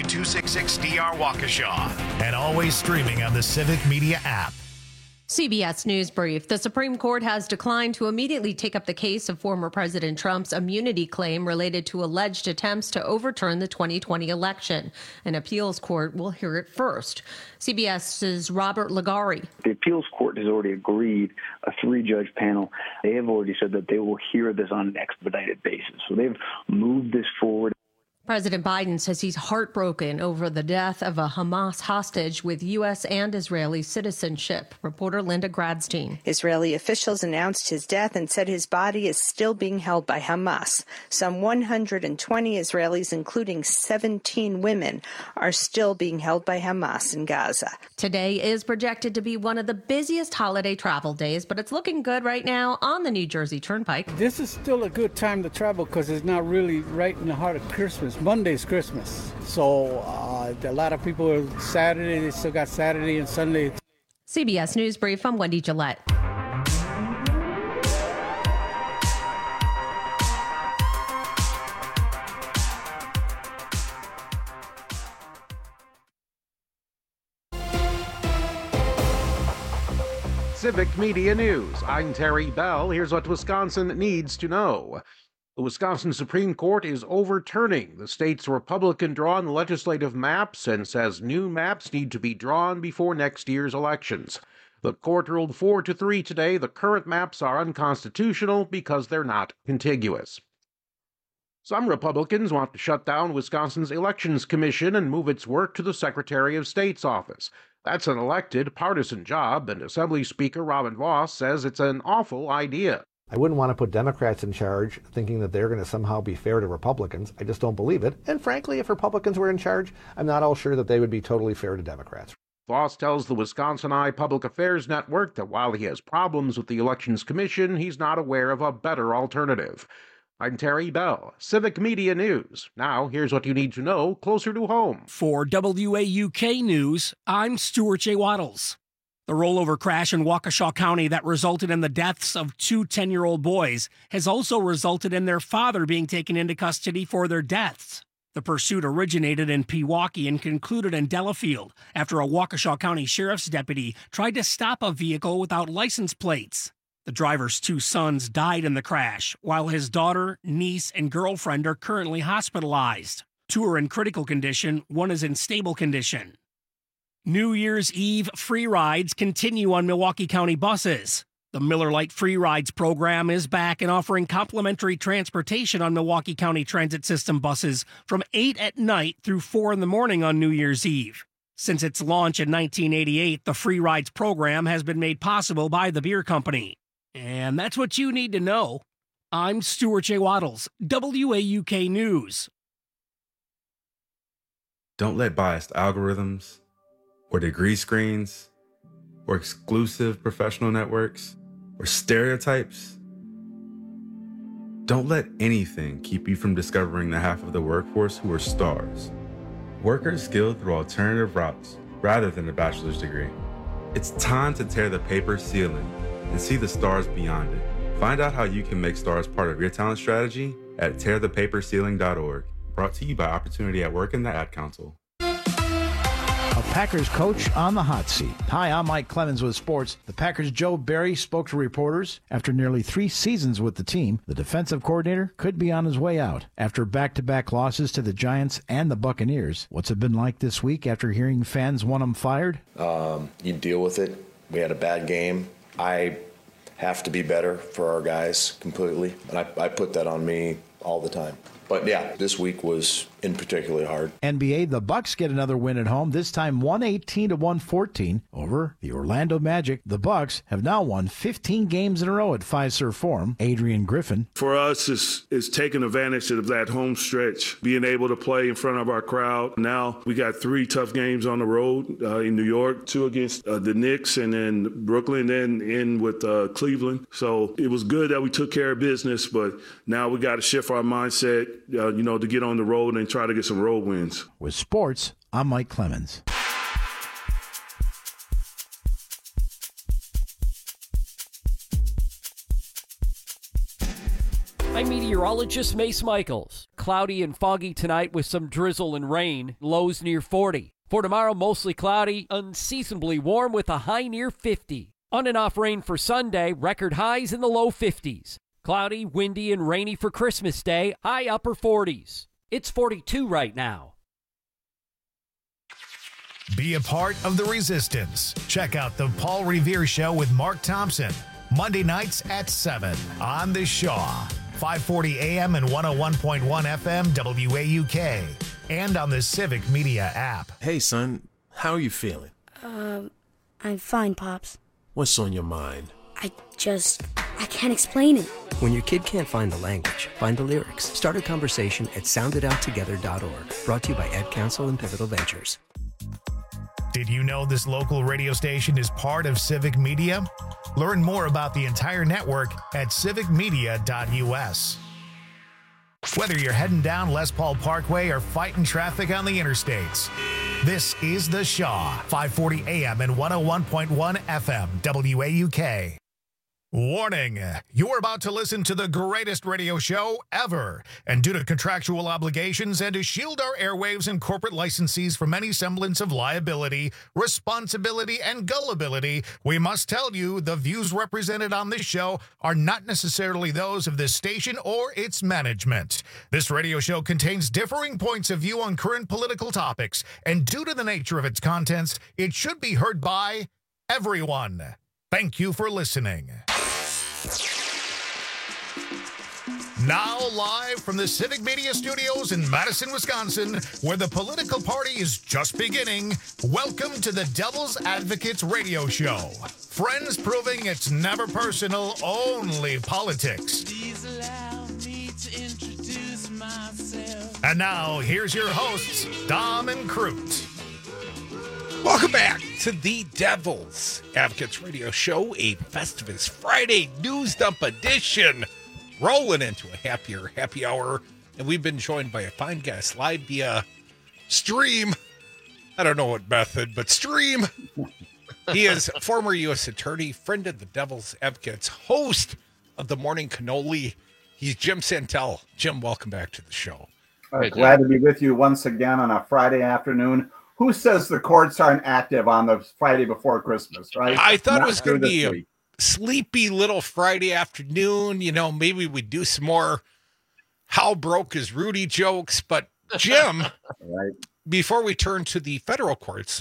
266DR Waukesha. And always streaming on the Civic Media app. CBS News Brief. The Supreme Court has declined to immediately take up the case of former President Trump's immunity claim related to alleged attempts to overturn the 2020 election. An appeals court will hear it first. CBS's Robert Ligari. The appeals court has already agreed, a 3-judge panel. They have already said that they will hear this on an expedited basis. So they've moved this forward. President Biden says he's heartbroken over the death of a Hamas hostage with U.S. and Israeli citizenship. Reporter Linda Gradstein. Israeli officials announced his death and said his body is still being held by Hamas. Some 120 Israelis, including 17 women, are still being held by Hamas in Gaza. Today is projected to be one of the busiest holiday travel days, but it's looking good right now on the New Jersey Turnpike. This is still a good time to travel because it's not really right in the heart of Christmas. Monday's Christmas. So a lot of people are Saturday. They still got Saturday and Sunday. CBS News Brief. I'm Wendy Gillette. Civic Media News. I'm Terry Bell. Here's what Wisconsin needs to know. The Wisconsin Supreme Court is overturning the state's Republican-drawn legislative maps and says new maps need to be drawn before next year's elections. The court ruled 4-3 today the current maps are unconstitutional because they're not contiguous. Some Republicans want to shut down Wisconsin's Elections Commission and move its work to the Secretary of State's office. That's an elected, partisan job, and Assembly Speaker Robin Vos says it's an awful idea. I wouldn't want to put Democrats in charge thinking that they're going to somehow be fair to Republicans. I just don't believe it. And frankly, if Republicans were in charge, I'm not all sure that they would be totally fair to Democrats. Vos tells the Wisconsin Eye Public Affairs Network that while he has problems with the Elections Commission, he's not aware of a better alternative. I'm Terry Bell, Civic Media News. Now, here's what you need to know closer to home. For WAUK News, I'm Stuart J. Waddles. The rollover crash in Waukesha County that resulted in the deaths of 2 10-year-old boys has also resulted in their father being taken into custody for their deaths. The pursuit originated in Pewaukee and concluded in Delafield after a Waukesha County Sheriff's deputy tried to stop a vehicle without license plates. The driver's 2 sons died in the crash, while his daughter, niece, and girlfriend are currently hospitalized. 2 are in critical condition, 1 is in stable condition. New Year's Eve free rides continue on Milwaukee County buses. The Miller Lite Free Rides program is back and offering complimentary transportation on Milwaukee County Transit System buses from 8 at night through 4 in the morning on New Year's Eve. Since its launch in 1988, the Free Rides program has been made possible by the beer company. And that's what you need to know. I'm Stuart J. Waddles, WAUK News. Don't let biased algorithms or degree screens, or exclusive professional networks, or stereotypes. Don't let anything keep you from discovering the half of the workforce who are stars. Workers skilled through alternative routes rather than a bachelor's degree. It's time to tear the paper ceiling and see the stars beyond it. Find out how you can make stars part of your talent strategy at tearthepaperceiling.org. Brought to you by Opportunity at Work and the Ad Council. A Packers coach on the hot seat. Hi, I'm Mike Clemens with sports. The Packers' Joe Barry spoke to reporters. After nearly 3 seasons with the team, the defensive coordinator could be on his way out. After back-to-back losses to the Giants and the Buccaneers, what's it been like this week after hearing fans want him fired? You deal with it. We had a bad game. I have to be better for our guys completely, and I put that on me all the time. But yeah, this week was in particularly hard. NBA, the Bucks get another win at home, this time 118-114 over the Orlando Magic. The Bucks have now won 15 games in a row at Fiserv Forum. Adrian Griffin. For us, it's taking advantage of that home stretch, being able to play in front of our crowd. Now we got 3 tough games on the road in New York, 2 against the Knicks, and then Brooklyn, and in with Cleveland. So it was good that we took care of business, but now we got to shift our mindset, to get on the road and try to get some road wins. With sports, I'm Mike Clemens. I'm meteorologist Mace Michaels. Cloudy and foggy tonight with some drizzle and rain, lows near 40. For tomorrow, mostly cloudy, unseasonably warm with a high near 50. On and off rain for Sunday, record highs in the low 50s. Cloudy, windy, and rainy for Christmas Day, high upper 40s. It's 42 right now. Be a part of the resistance. Check out the Paul Revere Show with Mark Thompson, Monday nights at 7 on The Shaw, 540 AM and 101.1 FM WAUK, and on the Civic Media app. Hey, son, how are you feeling? I'm fine, Pops. What's on your mind? I can't explain it. When your kid can't find the language, find the lyrics. Start a conversation at sounditouttogether.org. Brought to you by Ad Council and Pivotal Ventures. Did you know this local radio station is part of Civic Media? Learn more about the entire network at civicmedia.us. Whether you're heading down Les Paul Parkway or fighting traffic on the interstates, this is The Shaw, 540 AM and 101.1 FM, WAUK. Warning, you're about to listen to the greatest radio show ever. And due to contractual obligations and to shield our airwaves and corporate licensees from any semblance of liability, responsibility, and gullibility, we must tell you the views represented on this show are not necessarily those of this station or its management. This radio show contains differing points of view on current political topics, and due to the nature of its contents, it should be heard by everyone. Thank you for listening. Now live from the Civic Media Studios in Madison, Wisconsin, where the political party is just beginning, welcome to the Devil's Advocates Radio Show. Friends proving it's never personal, only politics. Please allow me to introduce myself. And now, here's your hosts, Dom and Crute. Welcome back to the Devil's Advocates Radio Show, a Festivus Friday news dump edition, rolling into a happy hour, and we've been joined by a fine guest live via stream. I don't know what method, but stream. He is former U.S. attorney, friend of the Devil's Advocates, host of the Morning Cannoli. He's Jim Santel. Jim, welcome back to the show. Glad to be with you once again on a Friday afternoon. Who says the courts aren't active on the Friday before Christmas, right? I thought it was going to be a sleepy little Friday afternoon. You know, maybe we do some more how broke is Rudy jokes. But Jim, right. Before we turn to the federal courts,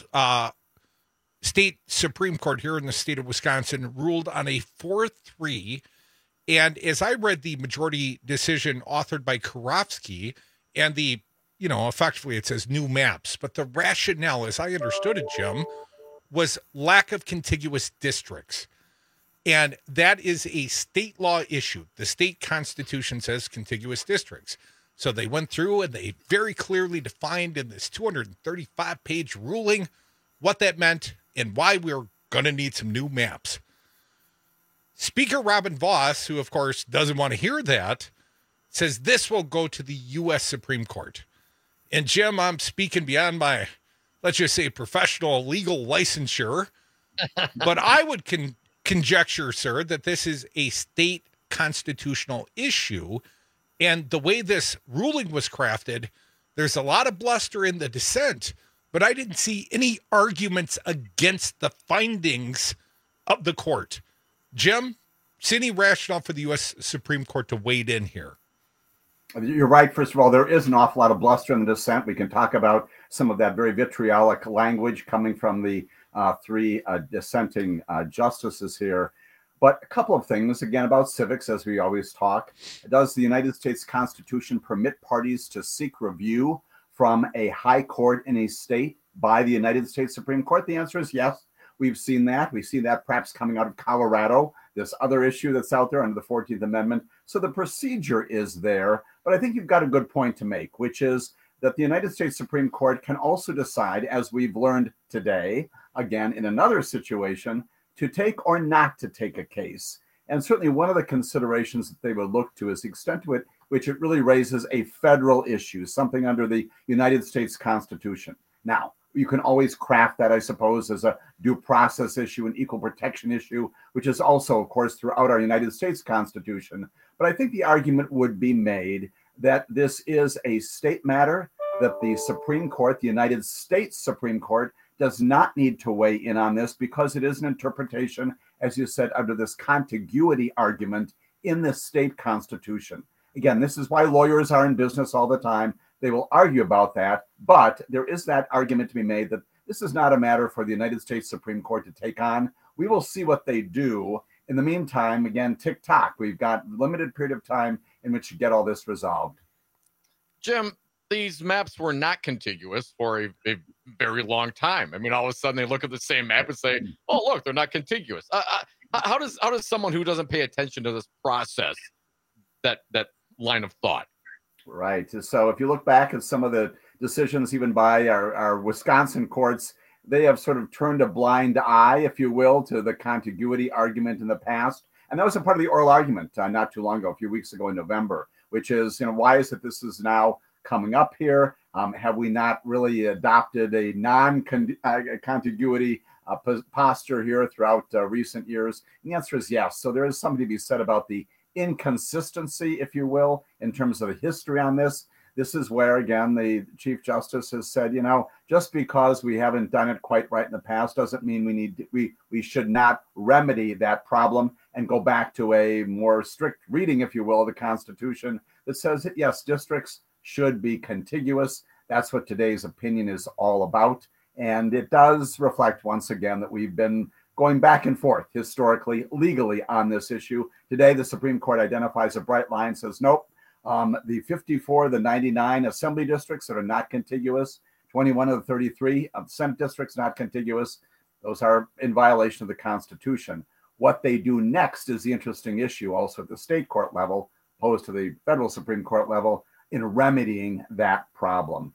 state Supreme Court here in the state of Wisconsin ruled on a 4-3. And as I read the majority decision authored by Karofsky and the effectively it says new maps, but the rationale, as I understood it, Jim, was lack of contiguous districts. And that is a state law issue. The state constitution says contiguous districts. So they went through and they very clearly defined in this 235-page ruling what that meant and why we were going to need some new maps. Speaker Robin Vos, who of course doesn't want to hear that, says this will go to the U.S. Supreme Court. And Jim, I'm speaking beyond my, let's just say, professional legal licensure, but I would conjecture, sir, that this is a state constitutional issue. And the way this ruling was crafted, there's a lot of bluster in the dissent, but I didn't see any arguments against the findings of the court. Jim, see any rationale for the U.S. Supreme Court to wade in here? You're right. First of all, there is an awful lot of bluster in the dissent. We can talk about some of that very vitriolic language coming from the three dissenting justices here. But a couple of things, again, about civics, as we always talk. Does the United States Constitution permit parties to seek review from a high court in a state by the United States Supreme Court? The answer is yes. We've seen that. We see that perhaps coming out of Colorado, this other issue that's out there under the 14th Amendment. So the procedure is there. But I think you've got a good point to make, which is that the United States Supreme Court can also decide, as we've learned today, again, in another situation, to take or not to take a case. And certainly one of the considerations that they would look to is the extent to which it really raises a federal issue, something under the United States Constitution. Now, you can always craft that, I suppose, as a due process issue, an equal protection issue, which is also, of course, throughout our United States Constitution. But I think the argument would be made that this is a state matter, that the Supreme Court, the United States Supreme Court, does not need to weigh in on this because it is an interpretation, as you said, under this contiguity argument in the state constitution. Again, this is why lawyers are in business all the time. They will argue about that, but there is that argument to be made that this is not a matter for the United States Supreme Court to take on. We will see what they do. In the meantime, again, tick-tock. We've got a limited period of time in which to get all this resolved. Jim, these maps were not contiguous for a very long time. I mean, all of a sudden they look at the same map and say, oh, look, they're not contiguous. How does someone who doesn't pay attention to this process, that line of thought? Right. So if you look back at some of the decisions even by our Wisconsin courts, they have sort of turned a blind eye, if you will, to the contiguity argument in the past. And that was a part of the oral argument not too long ago, a few weeks ago in November, which is, why is it this is now coming up here? Have we not really adopted a non-contiguity posture here throughout recent years? And the answer is yes. So there is something to be said about the inconsistency, if you will, in terms of the history on this. This is where, again, the Chief Justice has said, just because we haven't done it quite right in the past doesn't mean we should not remedy that problem and go back to a more strict reading, if you will, of the Constitution that says that, yes, districts should be contiguous. That's what today's opinion is all about. And it does reflect, once again, that we've been going back and forth historically, legally on this issue. Today, the Supreme Court identifies a bright line, says, nope, the 54 of the 99 assembly districts that are not contiguous, 21 of the 33 Senate districts not contiguous, those are in violation of the Constitution. What they do next is the interesting issue also at the state court level, opposed to the federal Supreme Court level, in remedying that problem.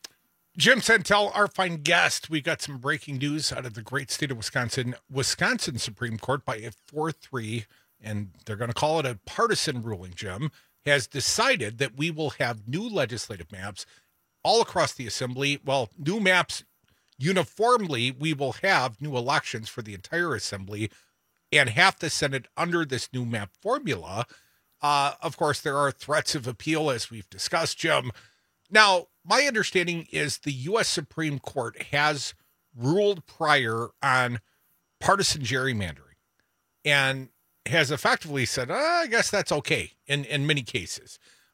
Jim Santel, our fine guest. We got some breaking news out of the great state of Wisconsin. Wisconsin Supreme Court, by a 4-3, and they're going to call it a partisan ruling, Jim, has decided that we will have new legislative maps all across the assembly. Well, new maps uniformly. We will have new elections for the entire assembly and half the Senate under this new map formula. Of course, there are threats of appeal, as we've discussed, Jim. Now, my understanding is the U.S. Supreme Court has ruled prior on partisan gerrymandering and has effectively said, I guess that's okay in many cases.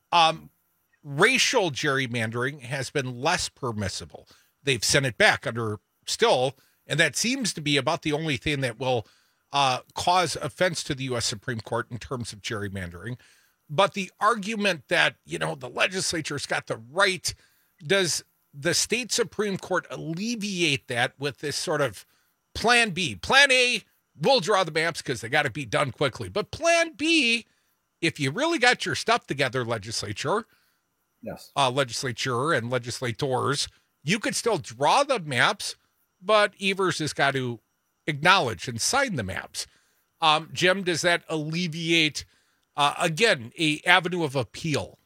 Racial gerrymandering has been less permissible. They've sent it back under still, and that seems to be about the only thing that will cause offense to the U.S. Supreme Court in terms of gerrymandering. But the argument that, the legislature's got the right, does the state Supreme Court alleviate that with this sort of plan B? Plan A, we'll draw the maps because they got to be done quickly. But plan B, if you really got your stuff together, legislature, yes, legislature and legislators, you could still draw the maps, but Evers has got to acknowledge and sign the maps. Jim, does that alleviate, again, a avenue of appeal?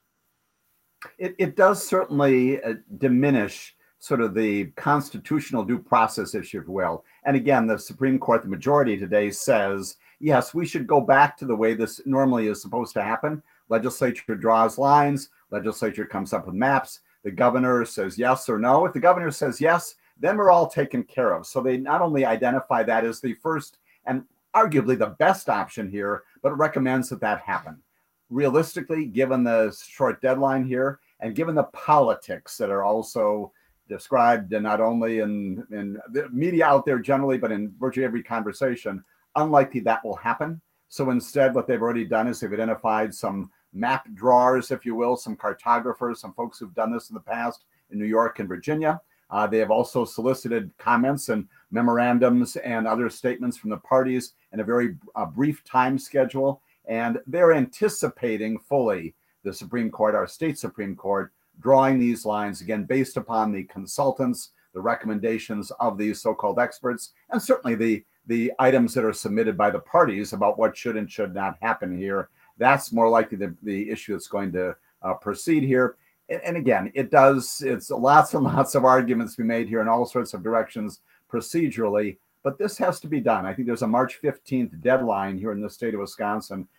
It does certainly diminish sort of the constitutional due process issue, if you will. And again, the Supreme Court, the majority today says, yes, we should go back to the way this normally is supposed to happen. Legislature draws lines, legislature comes up with maps, the governor says yes or no. If the governor says yes, then we're all taken care of. So they not only identify that as the first and arguably the best option here, but recommends that happen. Realistically, given the short deadline here, and given the politics that are also described not only in the media out there generally, but in virtually every conversation, unlikely that will happen. So instead, what they've already done is they've identified some map drawers, if you will, some cartographers, some folks who've done this in the past in New York and Virginia. They have also solicited comments and memorandums and other statements from the parties in a very brief time schedule. And they're anticipating fully the Supreme Court, our state Supreme Court, drawing these lines, again, based upon the consultants, the recommendations of these so-called experts, and certainly the items that are submitted by the parties about what should and should not happen here. That's more likely the issue that's going to proceed here. And again, it's lots and lots of arguments to be made here in all sorts of directions procedurally, but this has to be done. I think there's a March 15th deadline here in the state of Wisconsin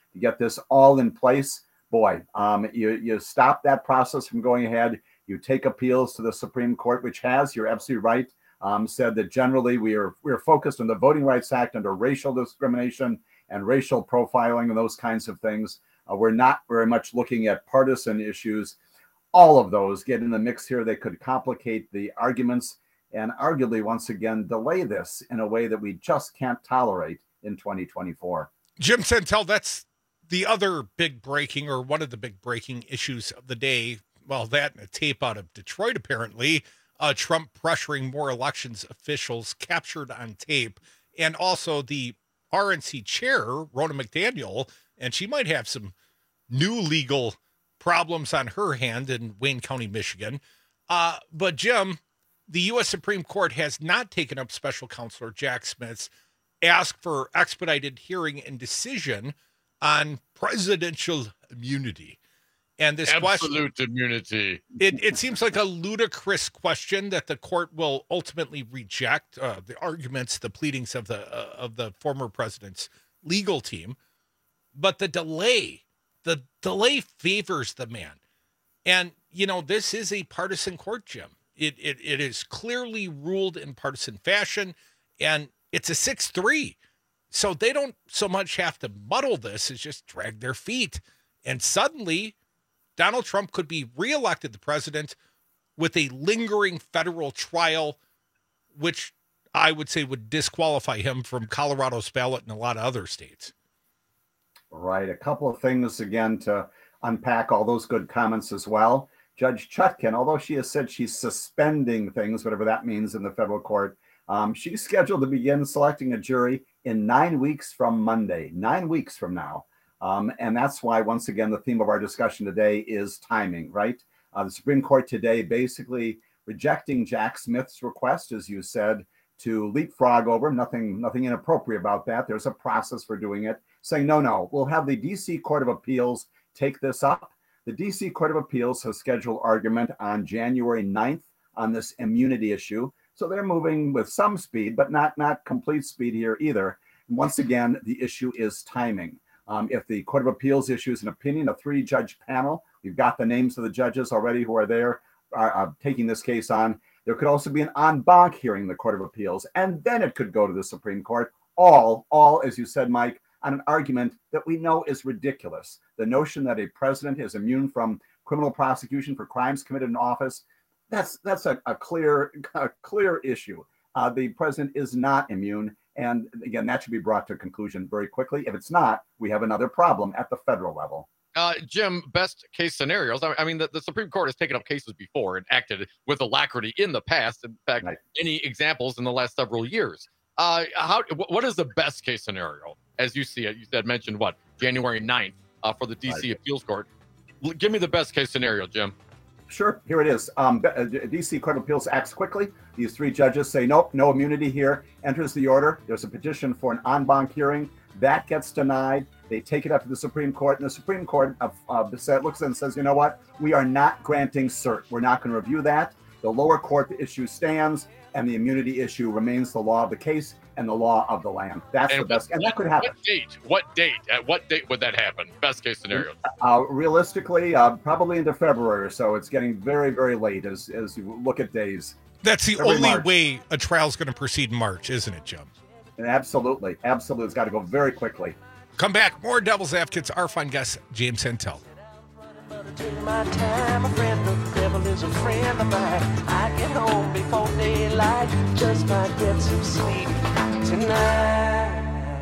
to get this all in place, boy, you stop that process from going ahead. You take appeals to the Supreme Court, which has, you're absolutely right, said that generally we are focused on the Voting Rights Act under racial discrimination and racial profiling and those kinds of things. We're not very much looking at partisan issues. All of those get in the mix here. They could complicate the arguments and arguably, once again, delay this in a way that we just can't tolerate in 2024. Jim Santel, that's the other big breaking, or one of the big breaking issues of the day. Well, that and a tape out of Detroit, apparently. Trump pressuring more elections officials captured on tape. And also the RNC chair, Ronna McDaniel, and she might have some new legal problems on her hand in Wayne County, Michigan. But Jim, the U.S. Supreme Court has not taken up special counsel Jack Smith's ask for expedited hearing and decision on presidential immunity. And this absolute immunity. It seems like a ludicrous question that the court will ultimately reject the arguments, the pleadings of the former president's legal team. But the delay favors the man. And, you know, this is a partisan court, Jim. It is clearly ruled in partisan fashion, and it's a 6-3. So they don't so much have to muddle this as just drag their feet. And suddenly Donald Trump could be reelected the president with a lingering federal trial, which I would say would disqualify him from Colorado's ballot and a lot of other states. Right. A couple of things, again, to unpack all those good comments as well. Judge Chutkan, although she has said she's suspending things, whatever that means in the federal court, she's scheduled to begin selecting a jury in 9 weeks from Monday, 9 weeks from now. And that's why, once again, the theme of our discussion today is timing, right? The Supreme Court today basically rejecting Jack Smith's request, as you said, to leapfrog over, nothing inappropriate about that. There's a process for doing it, saying, no, we'll have the D.C. Court of Appeals take this up. The D.C. Court of Appeals has scheduled argument on January 9th on this immunity issue. So they're moving with some speed, but not complete speed here either. And once again, the issue is timing. If the Court of Appeals issues an opinion, a 3-judge panel, we've got the names of the judges already who are there taking this case on. There could also be an en banc hearing in the Court of Appeals, and then it could go to the Supreme Court, all, as you said, Mike, on an argument that we know is ridiculous. The notion that a president is immune from criminal prosecution for crimes committed in office, that's a clear issue. The president is not immune. And again, that should be brought to a conclusion very quickly. If it's not, we have another problem at the federal level. Jim, best case scenarios. I mean, the Supreme Court has taken up cases before and acted with alacrity in the past. In fact, any examples in the last several years. What is the best case scenario as you see it? You said mentioned January 9th for the D.C. Appeals Court. Give me the best case scenario, Jim. Sure. Here it is. D.C. Court of Appeals acts quickly. These 3 judges say, nope, no immunity here. Enters the order. There's a petition for an en banc hearing. That gets denied. They take it up to the Supreme Court, and the Supreme Court looks at it and says, you know what? We are not granting cert. We're not going to review that. The lower court issue stands, and the immunity issue remains the law of the case and the law of the land. That's the best. And that could happen. What date? At what date would that happen? Best case scenario. Realistically, probably into February or so. It's getting very, very late as you look at days. That's the only way a trial is going to proceed in March, isn't it, Jim? And absolutely. It's got to go very quickly. Come back. More Devil's Advocates. Our fine guest, James Santel. Take my time, a friend of the devil is a friend of mine. I get home before daylight, just might get some sleep tonight.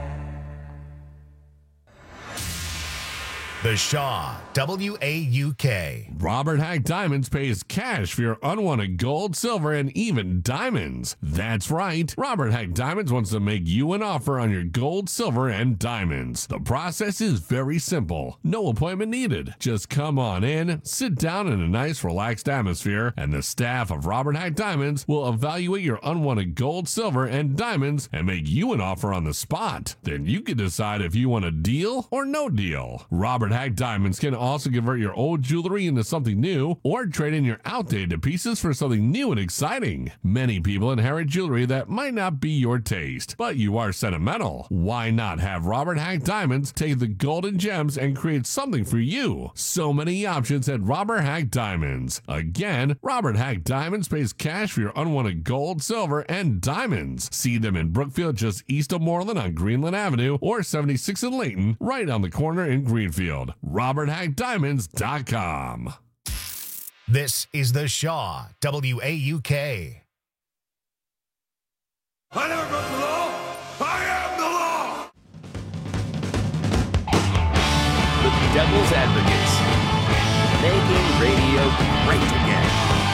The Shaw, WAUK. Robert Hack Diamonds pays cash for your unwanted gold, silver, and even diamonds. That's right. Robert Hack Diamonds wants to make you an offer on your gold, silver, and diamonds. The process is very simple. No appointment needed. Just come on in, sit down in a nice, relaxed atmosphere, and the staff of Robert Hack Diamonds will evaluate your unwanted gold, silver, and diamonds and make you an offer on the spot. Then you can decide if you want a deal or no deal. Robert Hack Diamonds can also convert your old jewelry into something new or trade in your outdated pieces for something new and exciting. Many people inherit jewelry that might not be your taste, but you are sentimental. Why not have Robert Hack Diamonds take the golden gems and create something for you? So many options at Robert Hack Diamonds. Again, Robert Hack Diamonds pays cash for your unwanted gold, silver, and diamonds. See them in Brookfield just east of Moreland on Greenland Avenue or 76 in Layton, right on the corner in Greenfield. RobertHackDiamonds.com. This is the Shaw WAUK. I never broke the law. I am the law. The Devil's Advocates, making radio great again.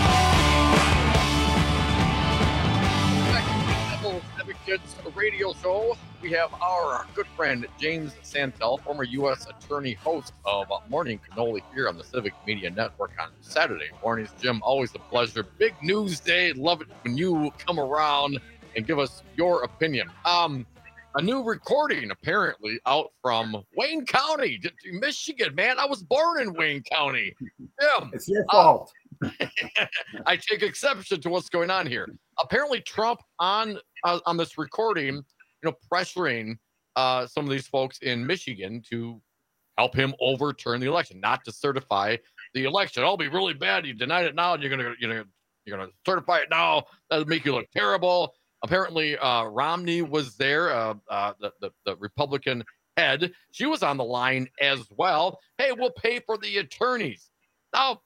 Devil's Advocates radio show. We have our good friend James Santel, former U.S. Attorney, host of Morning Cannoli here on the Civic Media Network on Saturday mornings. Jim, always a pleasure. Big news day. Love it when you come around and give us your opinion. A new recording apparently out from Wayne County, Michigan. Man, I was born in Wayne County. Jim, it's your fault. I take exception to what's going on here. Apparently, Trump on this recording, pressuring some of these folks in Michigan to help him overturn the election, not to certify the election. It'll be really bad. You denied it now, and you're gonna certify it now. That'll make you look terrible. Apparently, Romney was there, the Republican head. She was on the line as well. Hey, we'll pay for the attorneys. Now,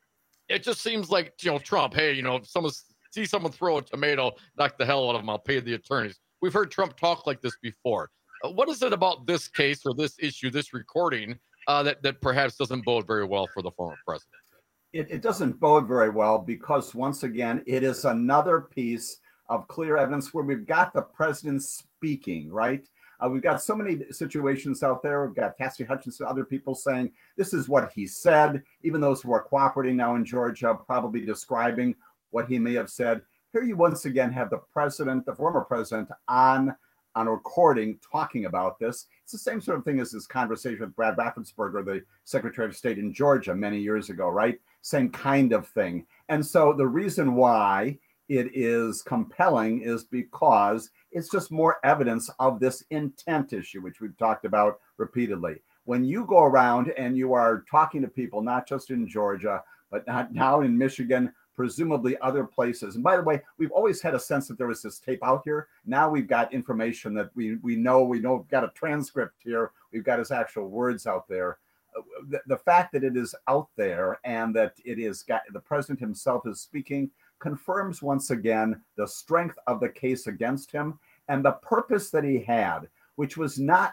it just seems like, Trump, hey, if someone throw a tomato, knock the hell out of them, I'll pay the attorneys. We've heard Trump talk like this before. What is it about this case or this issue, this recording, that perhaps doesn't bode very well for the former president? It doesn't bode very well because, once again, it is another piece of clear evidence where we've got the president speaking, right? We've got so many situations out there. We've got Cassidy Hutchinson, other people saying this is what he said, even those who are cooperating now in Georgia, probably describing what he may have said. Here you once again have the president, the former president, on a recording talking about this. It's the same sort of thing as this conversation with Brad Raffensperger, the Secretary of State in Georgia many years ago, right? Same kind of thing. And so the reason why it is compelling is because it's just more evidence of this intent issue, which we've talked about repeatedly. When you go around and you are talking to people, not just in Georgia, but not now in Michigan, presumably other places. And by the way, we've always had a sense that there was this tape out here. Now we've got information that we know we've got a transcript here. We've got his actual words out there. The fact that it is out there and that it is got the president himself is speaking confirms once again the strength of the case against him and the purpose that he had, which was not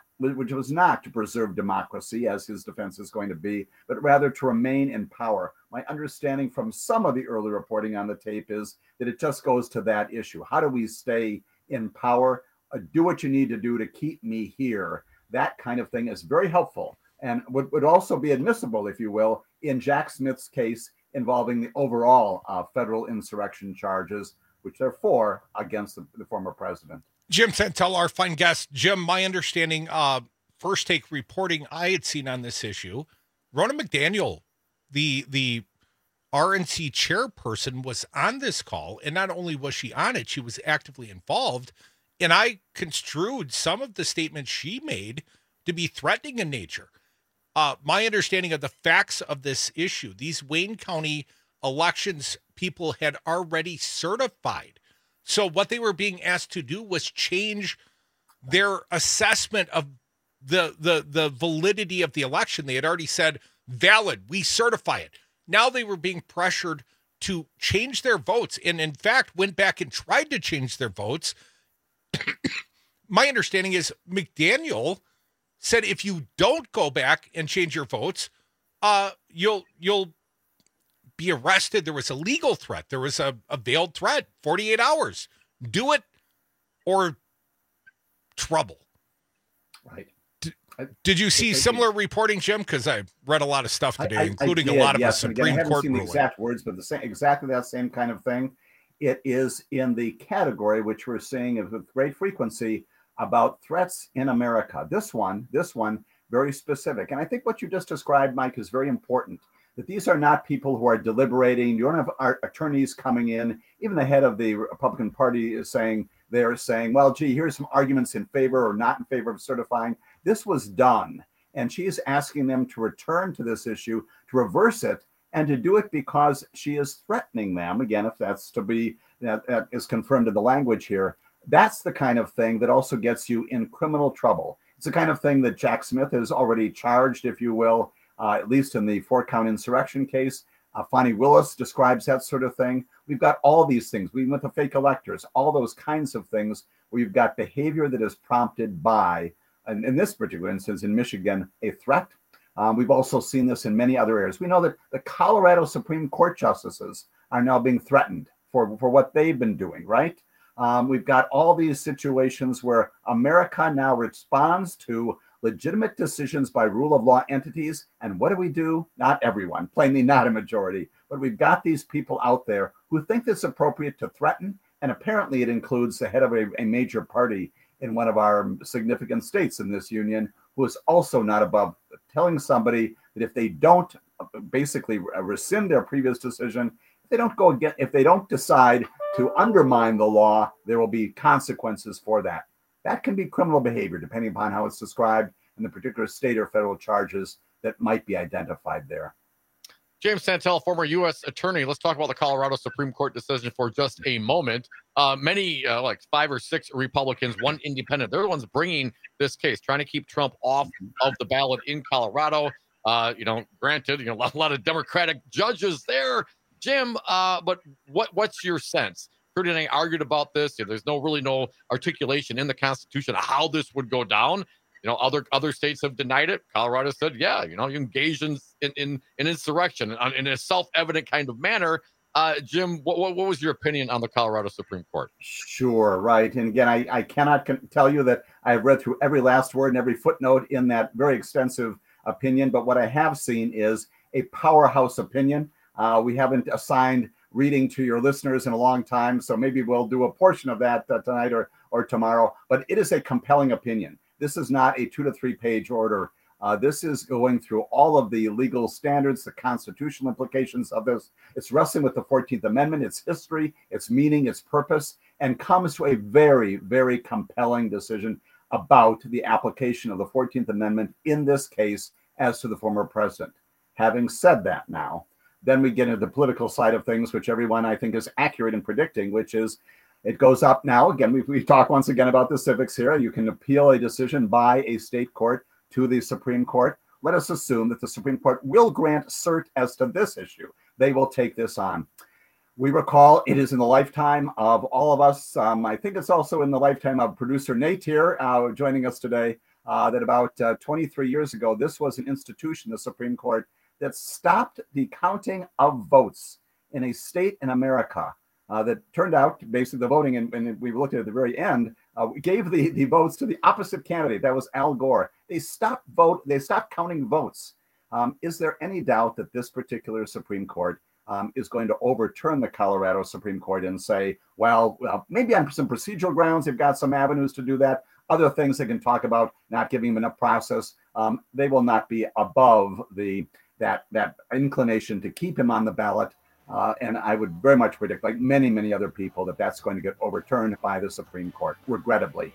to preserve democracy, as his defense is going to be, but rather to remain in power. My understanding from some of the early reporting on the tape is that it just goes to that issue. How do we stay in power? Do what you need to do to keep me here. That kind of thing is very helpful and would also be admissible, if you will, in Jack Smith's case involving the overall federal insurrection charges, which there are 4 against the former president. Jim Santel, our fine guest. Jim, my understanding, First Take reporting I had seen on this issue, Ronna McDaniel, the RNC chairperson, was on this call, and not only was she on it, she was actively involved, and I construed some of the statements she made to be threatening in nature. My understanding of the facts of this issue, these Wayne County elections people had already certified. So what they were being asked to do was change their assessment of the validity of the election. They had already said, valid, we certify it. Now they were being pressured to change their votes, and in fact went back and tried to change their votes. My understanding is McDaniel said, if you don't go back and change your votes, you'll be arrested. There was a legal threat. There was a veiled threat, 48 hours. Do it or trouble. Right. Did you see similar reporting, Jim? Because I read a lot of stuff today, including a lot of the Supreme Court ruling. I haven't seen the exact words, but exactly that same kind of thing. It is in the category which we're seeing with great frequency about threats in America. This one very specific. And I think what you just described, Mike, is very important, that these are not people who are deliberating. You don't have our attorneys coming in. Even the head of the Republican Party is saying, well, gee, here's some arguments in favor or not in favor of certifying. This was done. And she is asking them to return to this issue, to reverse it, and to do it because she is threatening them. Again, if that's to be, that is confirmed in the language here, that's the kind of thing that also gets you in criminal trouble. It's the kind of thing that Jack Smith has already charged, if you will, at least in the 4-count insurrection case. Fani Willis describes that sort of thing. We've got all these things, even with the fake electors, all those kinds of things where you've got behavior that is prompted by, and in this particular instance in Michigan, a threat. We've also seen this in many other areas. We know that the Colorado Supreme Court justices are now being threatened for what they've been doing, right? We've got all these situations where America now responds to legitimate decisions by rule of law entities. And what do? Not everyone, plainly not a majority. But we've got these people out there who think it's appropriate to threaten. And apparently it includes the head of a major party in one of our significant states in this union, who is also not above telling somebody that if they don't basically rescind their previous decision, if they don't decide to undermine the law, there will be consequences for that. That can be criminal behavior, depending upon how it's described in the particular state or federal charges that might be identified there. James Santel, former U.S. attorney. Let's talk about the Colorado Supreme Court decision for just a moment. Many, like 5 or 6 Republicans, 1 independent, they're the ones bringing this case, trying to keep Trump off of the ballot in Colorado. Granted, a lot of Democratic judges there, Jim. But what's your sense? Kurt and I argued about this. There's no articulation in the Constitution of how this would go down. Other states have denied it. Colorado said, yeah, you engage in insurrection in a self-evident kind of manner. Jim, what was your opinion on the Colorado Supreme Court? Sure, right. And again, I cannot tell you that I've read through every last word and every footnote in that very extensive opinion. But what I have seen is a powerhouse opinion. We haven't assigned reading to your listeners in a long time, so maybe we'll do a portion of that tonight or tomorrow. But it is a compelling opinion. This is not a 2 to 3 page order. This is going through all of the legal standards, the constitutional implications of this. It's wrestling with the 14th Amendment, its history, its meaning, its purpose, and comes to a very, very compelling decision about the application of the 14th Amendment in this case as to the former president. Having said that now, then we get into the political side of things, which everyone I think is accurate in predicting, which is it goes up now. Again, we talk once again about the civics here. You can appeal a decision by a state court to the Supreme Court. Let us assume that the Supreme Court will grant cert as to this issue. They will take this on. We recall it is in the lifetime of all of us. I think it's also in the lifetime of producer Nate here joining us today, that about 23 years ago, this was an institution, the Supreme Court, that stopped the counting of votes in a state in America that turned out, basically the voting, and we looked at the very end, gave the votes to the opposite candidate. That was Al Gore. They stopped counting votes. Is there any doubt that this particular Supreme Court is going to overturn the Colorado Supreme Court and say, well, maybe on some procedural grounds, they've got some avenues to do that. Other things they can talk about, not giving them enough process. They will not be above that inclination to keep him on the ballot. And I would very much predict, like many, many other people, that that's going to get overturned by the Supreme Court, regrettably.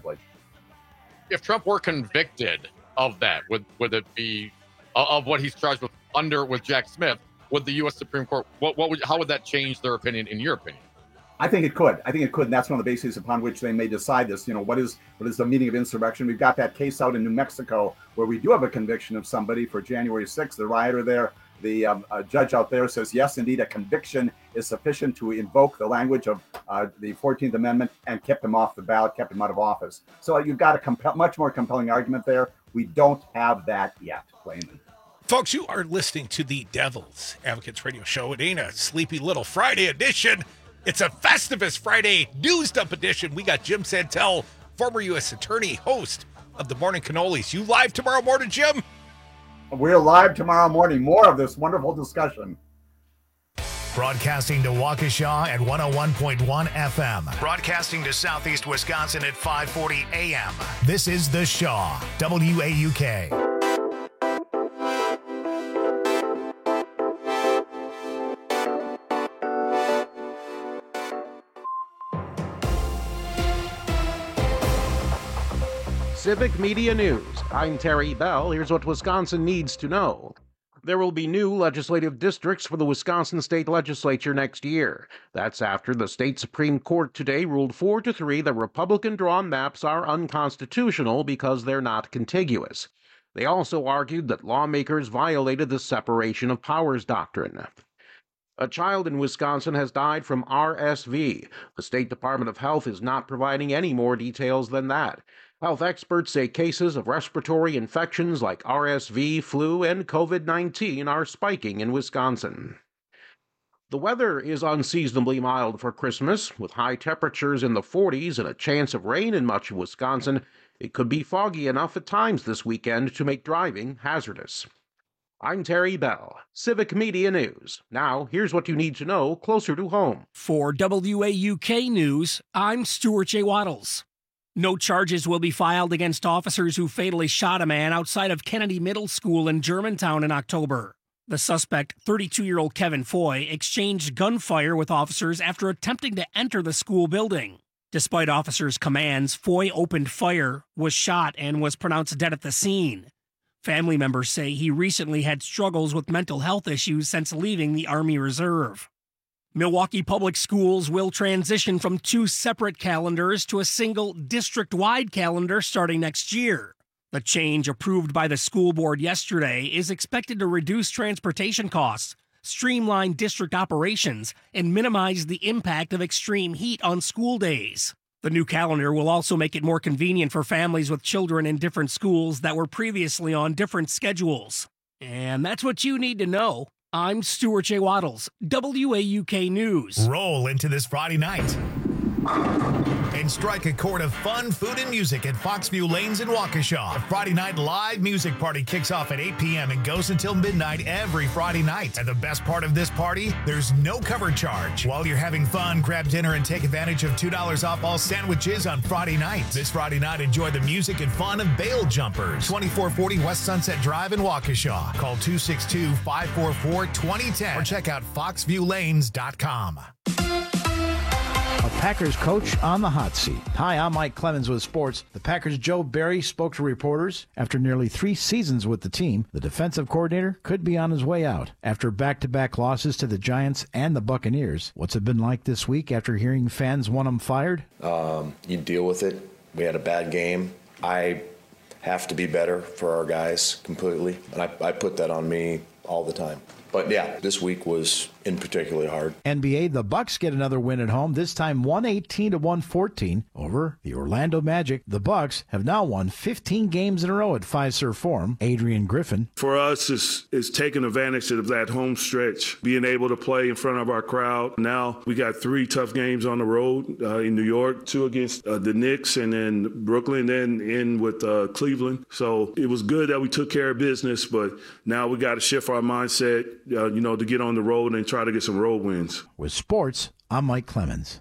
If Trump were convicted of that, would it be of what he's charged with Jack Smith? Would the U.S. Supreme Court, how would that change their opinion, in your opinion? I think it could. And that's one of the bases upon which they may decide this. What is the meaning of insurrection? We've got that case out in New Mexico where we do have a conviction of somebody for January 6th, the rioter there. The judge out there says, yes, indeed, a conviction is sufficient to invoke the language of the 14th Amendment and kept him off the ballot, kept him out of office. So you've got a much more compelling argument there. We don't have that yet, plainly. Folks, you are listening to the Devil's Advocates Radio Show. It ain't a sleepy little Friday edition. It's a Festivus Friday news dump edition. We got Jim Santel, former U.S. attorney, host of the Morning Cannolis. You live tomorrow morning, Jim? We're live tomorrow morning. More of this wonderful discussion. Broadcasting to Waukesha at 101.1 FM. Broadcasting to Southeast Wisconsin at 540 AM. This is The Shaw, WAUK. Civic Media News. I'm Terry Bell. Here's what Wisconsin needs to know. There will be new legislative districts for the Wisconsin State Legislature next year. That's after the state Supreme Court today ruled 4-3 that Republican-drawn maps are unconstitutional because they're not contiguous. They also argued that lawmakers violated the separation of powers doctrine. A child in Wisconsin has died from RSV. The State Department of Health is not providing any more details than that. Health experts say cases of respiratory infections like RSV, flu, and COVID-19 are spiking in Wisconsin. The weather is unseasonably mild for Christmas, with high temperatures in the 40s and a chance of rain in much of Wisconsin. It could be foggy enough at times this weekend to make driving hazardous. I'm Terry Bell, Civic Media News. Now, here's what you need to know closer to home. For WAUK News, I'm Stuart J. Waddles. No charges will be filed against officers who fatally shot a man outside of Kennedy Middle School in Germantown in October. The suspect, 32-year-old Kevin Foy, exchanged gunfire with officers after attempting to enter the school building. Despite officers' commands, Foy opened fire, was shot, and was pronounced dead at the scene. Family members say he recently had struggles with mental health issues since leaving the Army Reserve. Milwaukee Public Schools will transition from 2 separate calendars to a single district-wide calendar starting next year. The change, approved by the school board yesterday, is expected to reduce transportation costs, streamline district operations, and minimize the impact of extreme heat on school days. The new calendar will also make it more convenient for families with children in different schools that were previously on different schedules. And that's what you need to know. I'm Stuart J. Waddles, WAUK News. Roll into this Friday night and strike a chord of fun, food, and music at Foxview Lanes in Waukesha. The Friday night live music party kicks off at 8 p.m. and goes until midnight every Friday night. And the best part of this party, there's no cover charge. While you're having fun, grab dinner and take advantage of $2 off all sandwiches on Friday night. This Friday night, enjoy the music and fun of Bail Jumpers. 2440 West Sunset Drive in Waukesha. Call 262-544-2010 or check out foxviewlanes.com. A Packers coach on the hot seat. Hi, I'm Mike Clemens with sports. The Packers' Joe Barry spoke to reporters. After nearly 3 seasons with the team, the defensive coordinator could be on his way out. After back-to-back losses to the Giants and the Buccaneers, what's it been like this week after hearing fans want him fired? You deal with it. We had a bad game. I have to be better for our guys completely, and I put that on me all the time. But yeah, this week was in particularly hard. NBA, the Bucks get another win at home, this time 118-114 over the Orlando Magic. The Bucks have now won 15 games in a row at Fiserv Forum. Adrian Griffin. For us, it's taking advantage of that home stretch, being able to play in front of our crowd. Now we got 3 tough games on the road in New York, 2 against the Knicks, and then Brooklyn, then in with Cleveland. So it was good that we took care of business, but now we got to shift our mindset, to get on the road and try to get some road wins. With sports, I'm Mike Clemens.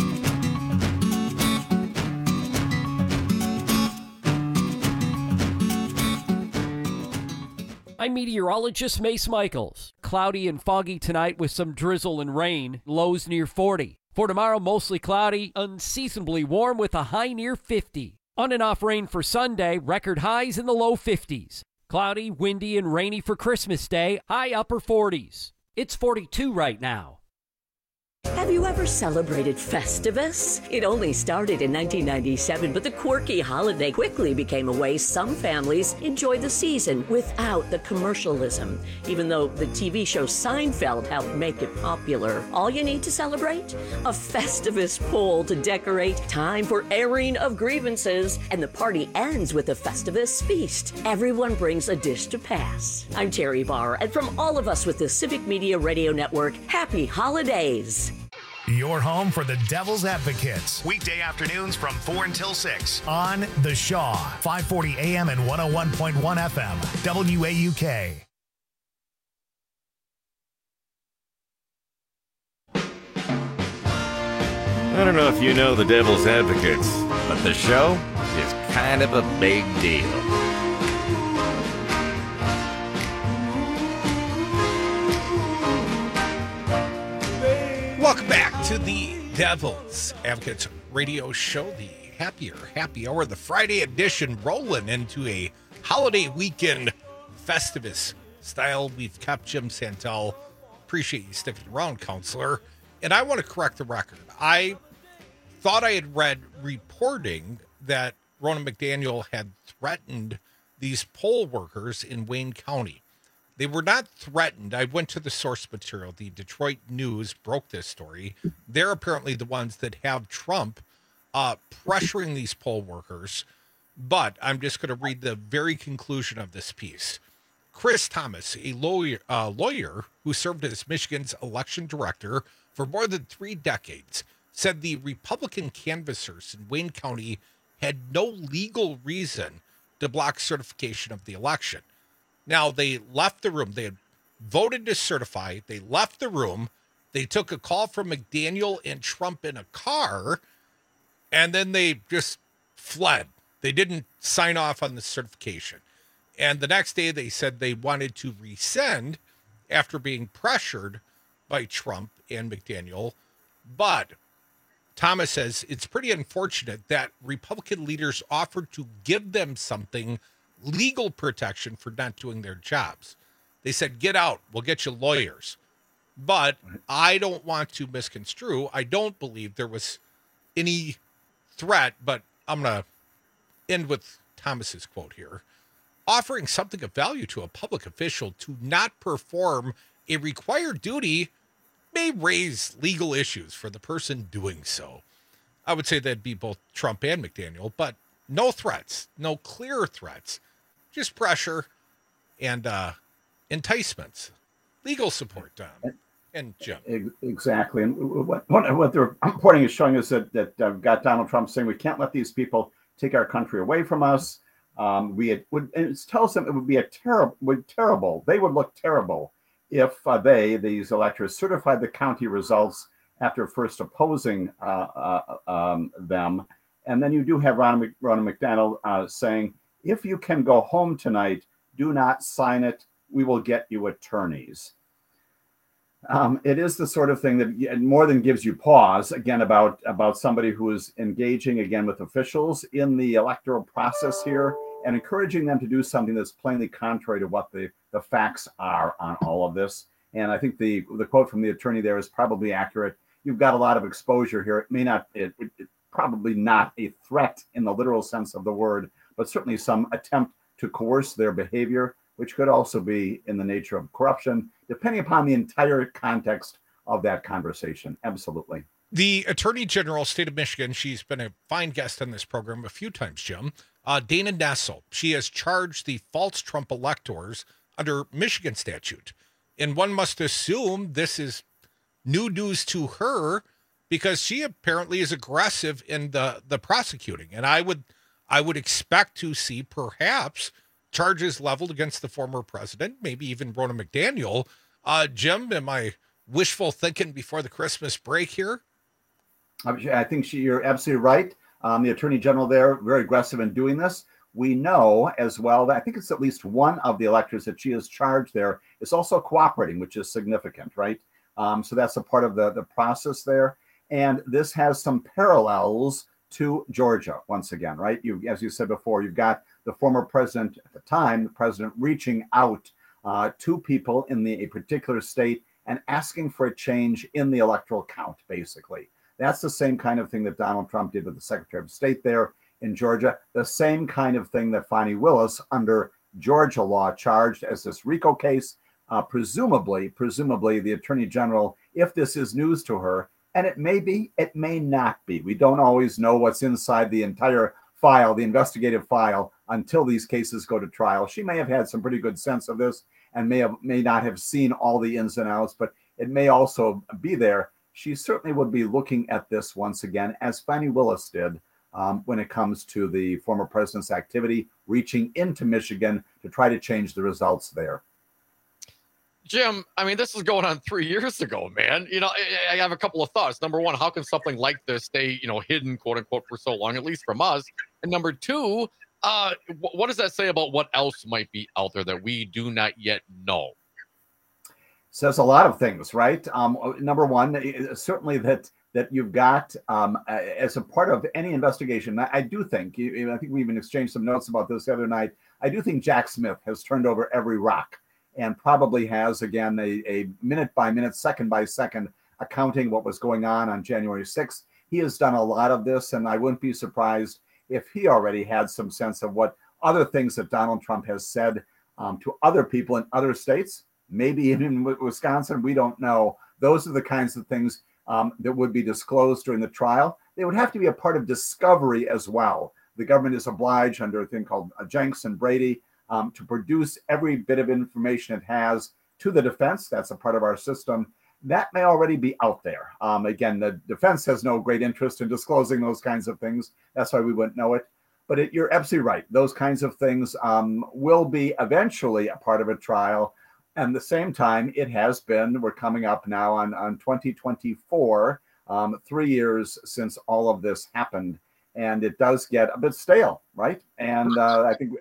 I'm meteorologist Mace Michaels. Cloudy and foggy tonight with some drizzle and rain, lows near 40. For tomorrow, mostly cloudy, unseasonably warm with a high near 50. On and off rain for Sunday, record highs in the low 50s. Cloudy, windy, and rainy for Christmas Day, high upper 40s. It's 42 right now. Have you ever celebrated Festivus? It only started in 1997, but the quirky holiday quickly became a way some families enjoy the season without the commercialism. Even though the TV show Seinfeld helped make it popular. All you need to celebrate? A Festivus pole to decorate, time for airing of grievances, and the party ends with a Festivus feast. Everyone brings a dish to pass. I'm Terry Barr, and from all of us with the Civic Media Radio Network, happy holidays. Your home for the Devil's Advocates. Weekday afternoons from 4 until 6 on The Shaw, 540 AM and 101.1 FM, WAUK. I don't know if you know the Devil's Advocates, but the show is kind of a big deal. Welcome back to the Devil's Advocates radio show, the happy hour, the Friday edition, rolling into a holiday weekend Festivus style. We've kept Jim Santel. Appreciate you sticking around, counselor. And I want to correct the record. I thought I had read reporting that Ronna McDaniel had threatened these poll workers in Wayne County. They were not threatened. I went to the source material. The Detroit News broke this story. They're apparently the ones that have Trump pressuring these poll workers. But I'm just going to read the very conclusion of this piece. Chris Thomas, a lawyer who served as Michigan's election director for more than 3 decades, said the Republican canvassers in Wayne County had no legal reason to block certification of the election. Now, they left the room. They had voted to certify. They left the room. They took a call from McDaniel and Trump in a car, and then they just fled. They didn't sign off on the certification. And the next day, they said they wanted to rescind after being pressured by Trump and McDaniel. But Thomas says it's pretty unfortunate that Republican leaders offered to give them something, legal protection for not doing their jobs. They said, get out, we'll get you lawyers. But I don't want to misconstrue. I don't believe there was any threat, but I'm going to end with Thomas's quote here. Offering something of value to a public official to not perform a required duty may raise legal issues for the person doing so. I would say that'd be both Trump and McDaniel, but no threats, no clear threats, just pressure and enticements, legal support, Tom and Jim. Exactly. And what the reporting is showing us that got Donald Trump saying we can't let these people take our country away from us. It tells them it would be terrible. They would look terrible if these electors, certified the county results after first opposing them. And then you do have Ronna McDaniel saying, if you can go home tonight, do not sign it. We will get you attorneys. It is the sort of thing that more than gives you pause, again, about somebody who is engaging, again, with officials in the electoral process here and encouraging them to do something that's plainly contrary to what the facts are on all of this. And I think the quote from the attorney there is probably accurate. You've got a lot of exposure here. It may not, probably not a threat in the literal sense of the word, but certainly some attempt to coerce their behavior, which could also be in the nature of corruption, depending upon the entire context of that conversation. Absolutely. The Attorney General, State of Michigan, she's been a fine guest on this program a few times, Jim. Dana Nessel, she has charged the false Trump electors under Michigan statute. And one must assume this is new news to her because she apparently is aggressive in the prosecuting. And I would expect to see perhaps charges leveled against the former president, maybe even Ronna McDaniel. Jim, am I wishful thinking before the Christmas break here? I think you're absolutely right. The Attorney General there, very aggressive in doing this. We know as well that I think it's at least one of the electors that she has charged there is also cooperating, which is significant, right? So that's a part of the process there. And this has some parallels to Georgia, once again, right? As you said before, you've got the former president at the time, the president reaching out to people in a particular state and asking for a change in the electoral count, basically. That's the same kind of thing that Donald Trump did with the Secretary of State there in Georgia, the same kind of thing that Fani Willis, under Georgia law, charged as this RICO case. Presumably, the Attorney General, if this is news to her, and it may be, it may not be. We don't always know what's inside the entire file, the investigative file, until these cases go to trial. She may have had some pretty good sense of this and may not have seen all the ins and outs, but it may also be there. She certainly would be looking at this once again, as Fani Willis did when it comes to the former president's activity, reaching into Michigan to try to change the results there. Jim, I mean, this is going on 3 years ago, man. I have a couple of thoughts. Number one, how can something like this stay, hidden, quote unquote, for so long, at least from us? And number two, what does that say about what else might be out there that we do not yet know? Says a lot of things, right? Number one, certainly that you've got as a part of any investigation. I do think, I think we even exchanged some notes about this the other night. I do think Jack Smith has turned over every rock and probably has, again, a minute by minute, second by second accounting what was going on January 6th. He has done a lot of this, and I wouldn't be surprised if he already had some sense of what other things that Donald Trump has said to other people in other states, maybe even in Wisconsin. We don't know. Those are the kinds of things that would be disclosed during the trial. They would have to be a part of discovery as well. The government is obliged under a thing called Jenks and Brady to produce every bit of information it has to the defense. That's a part of our system. That may already be out there. Again, the defense has no great interest in disclosing those kinds of things. That's why we wouldn't know it. But you're absolutely right. Those kinds of things will be eventually a part of a trial. And at the same time, it has been, we're coming up now on 2024, 3 years since all of this happened. And it does get a bit stale, right? And I think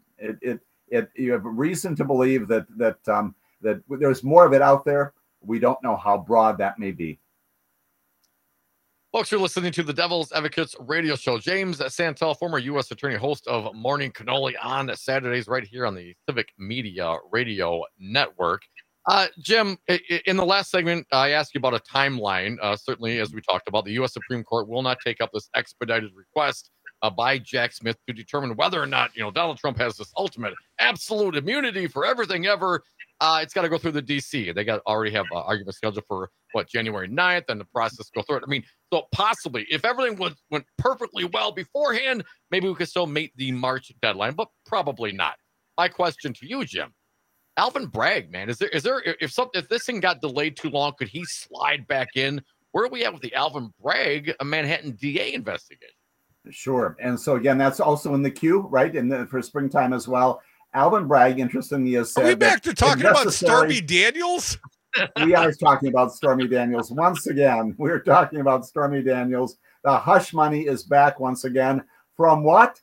you have reason to believe that there's more of it out there. We don't know how broad that may be. Folks, you're listening to the Devil's Advocates radio show. James Santel, former U.S. Attorney, host of Morning Cannoli on Saturdays right here on the Civic Media Radio Network. Jim, in the last segment, I asked you about a timeline. Certainly, as we talked about, the U.S. Supreme Court will not take up this expedited request by Jack Smith to determine whether or not, Donald Trump has this ultimate absolute immunity for everything ever. It's got to go through the D.C. They already have argument scheduled for, January 9th, and the process go through it. I mean, so possibly, if everything went perfectly well beforehand, maybe we could still meet the March deadline, but probably not. My question to you, Jim, Alvin Bragg, man, is there if this thing got delayed too long, could he slide back in? Where are we at with the Alvin Bragg, a Manhattan DA investigation? Sure. And so, again, that's also in the queue, right? And for springtime as well. Alvin Bragg, interestingly, has said. Are we back to talking about Stormy Daniels? We are talking about Stormy Daniels. Once again, we're talking about Stormy Daniels. The hush money is back once again. From what?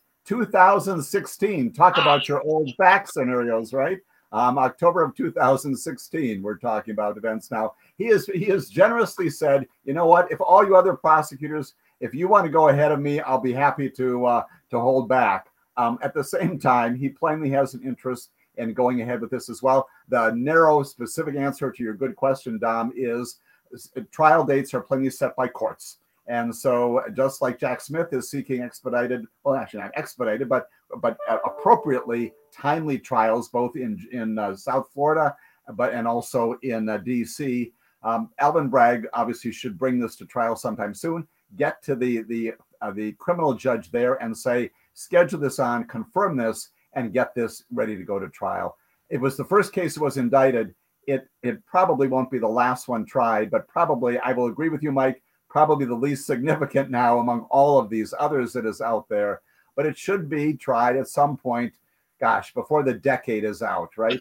2016. Talk about your old back scenarios, right? October of 2016, we're talking about events now. He has generously said, you know what? If all you other prosecutors, if you want to go ahead of me, I'll be happy to hold back. At the same time, he plainly has an interest in going ahead with this as well. The narrow, specific answer to your good question, Dom, is trial dates are plainly set by courts. And so just like Jack Smith is seeking expedited, well, actually not expedited, but appropriately timely trials, both in South Florida, and also in D.C., Alvin Bragg obviously should bring this to trial sometime soon, get to the criminal judge there and say, schedule this on, confirm this, and get this ready to go to trial. It was the first case that was indicted. It probably won't be the last one tried, but probably, I will agree with you, Mike, probably the least significant now among all of these others that is out there. But it should be tried at some point, gosh, before the decade is out, right?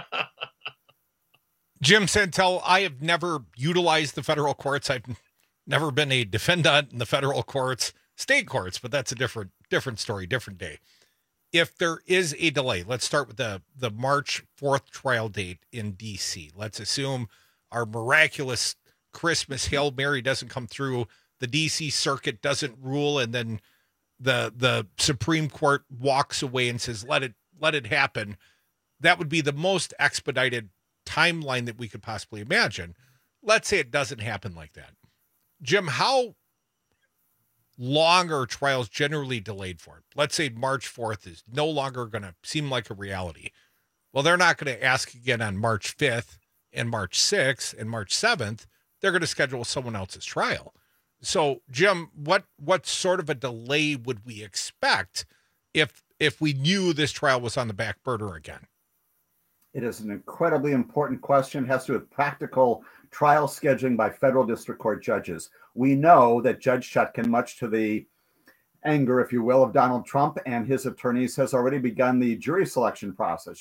Jim Santel, I have never utilized the federal courts. I've never been a defendant in the federal courts, state courts, but that's a different story, different day. If there is a delay, let's start with the March 4th trial date in D.C. Let's assume our miraculous Christmas Hail Mary doesn't come through, the D.C. circuit doesn't rule, and then the Supreme Court walks away and says, let it happen. That would be the most expedited timeline that we could possibly imagine. Let's say it doesn't happen like that. Jim, how long are trials generally delayed for? Let's say March 4th is no longer going to seem like a reality. Well, they're not going to ask again on March 5th and March 6th and March 7th. They're going to schedule someone else's trial. So, Jim, what sort of a delay would we expect if we knew this trial was on the back burner again? It is an incredibly important question. It has to do with practical trial scheduling by federal district court judges. We know that Judge Chutkan, much to the anger, if you will, of Donald Trump and his attorneys, has already begun the jury selection process. She's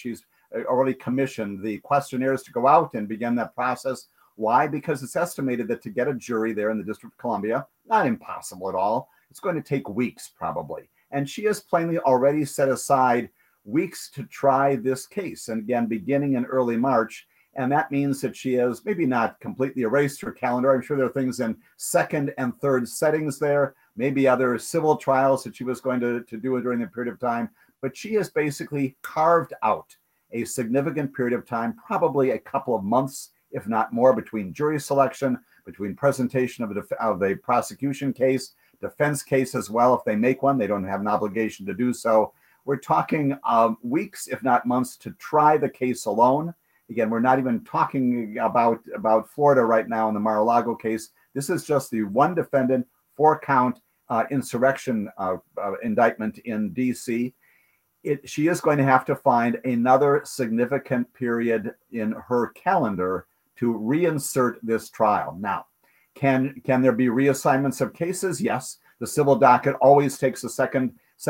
already commissioned the questionnaires to go out and begin that process. Why? Because it's estimated that to get a jury there in the District of Columbia, not impossible at all, it's going to take weeks probably. And she has plainly already set aside weeks to try this case. And again, beginning in early March. And that means that she has maybe not completely erased her calendar. I'm sure there are things in second and third settings there, maybe other civil trials that she was going to do during the period of time. But she has basically carved out a significant period of time, probably a couple of months, if not more, between jury selection, between presentation of a prosecution case, defense case as well. If they make one, they don't have an obligation to do so. We're talking weeks, if not months, to try the case alone. Again, we're not even talking about Florida right now in the Mar-a-Lago case. This is just the one defendant, 4-count insurrection indictment in D.C. She is going to have to find another significant period in her calendar to reinsert this trial. Now, can there be reassignments of cases? Yes. The civil docket always takes a second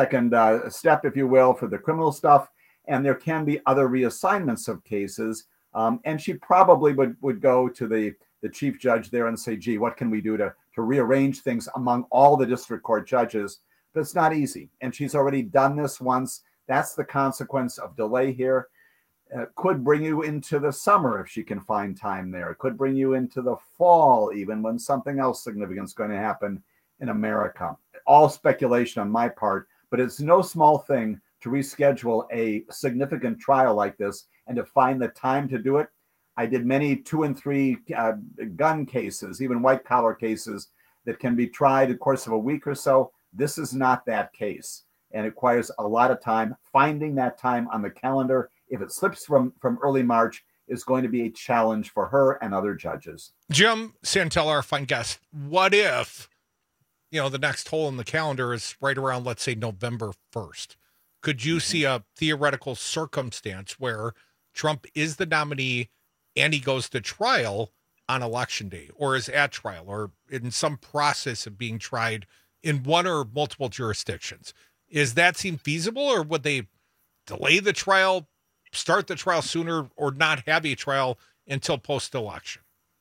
step, if you will, for the criminal stuff. And there can be other reassignments of cases. And she probably would go to the chief judge there and say, gee, what can we do to rearrange things among all the district court judges? But it's not easy. And she's already done this once. That's the consequence of delay here. Could bring you into the summer if she can find time there. It could bring you into the fall, even when something else significant is going to happen in America. All speculation on my part, but it's no small thing to reschedule a significant trial like this and to find the time to do it. I did many 2 and 3 gun cases, even white collar cases that can be tried in the course of a week or so. This is not that case, and it requires a lot of time. Finding that time on the calendar, if it slips from early March, is going to be a challenge for her and other judges. Jim Santel, our fine guest, what if, the next hole in the calendar is right around, let's say, November 1st? Could you see a theoretical circumstance where Trump is the nominee and he goes to trial on election day, or is at trial, or in some process of being tried in one or multiple jurisdictions? Is that seem feasible, or would they delay the trial, start the trial sooner, or not have a trial until post-election?